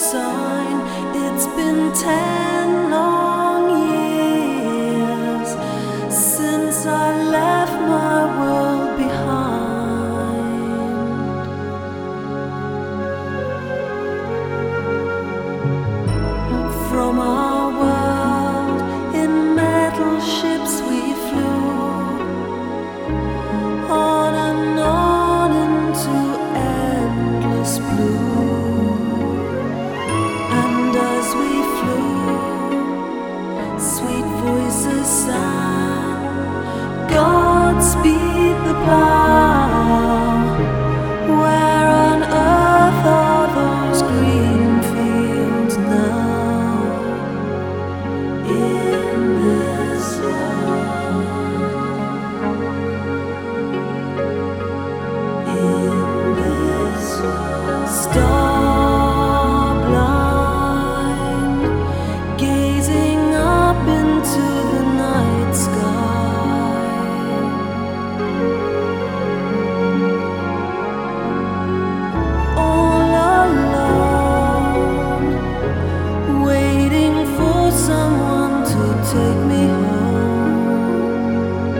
sign. It's been 10 long years since I left my world behind. From our world in metal ships we flew on and on into endless blue. And as we flew, sweet voices sang, Godspeed the plough. Where on earth are those green fields now? In this world, in this world, star blind, gazing up into the night sky. All alone, waiting for someone to take me home.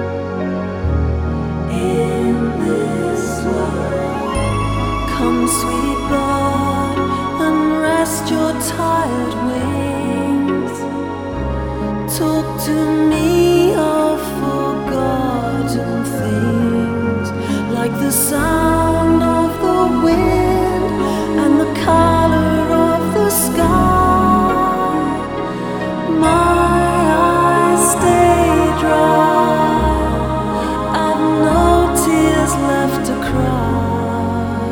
In this world, come sweet bird and rest your tired wings. Talk to me of forgotten things, like the sound of the wind and the color of the sky. My eyes stay dry, I've no tears left to cry.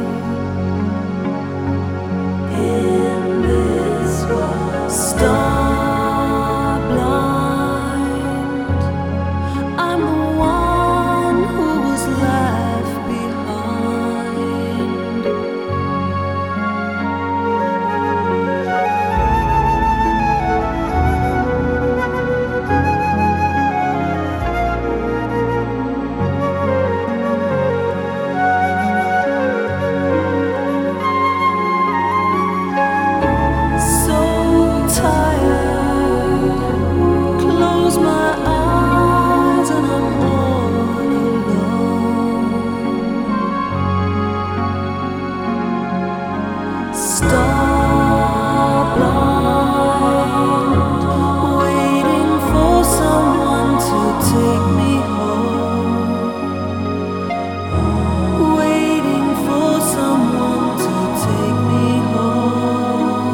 In this world, star blind, I'm the one who was left behind. So tired, close my eyes and I'm all alone. Star blind, waiting for someone to take me home. Waiting for someone to take me home.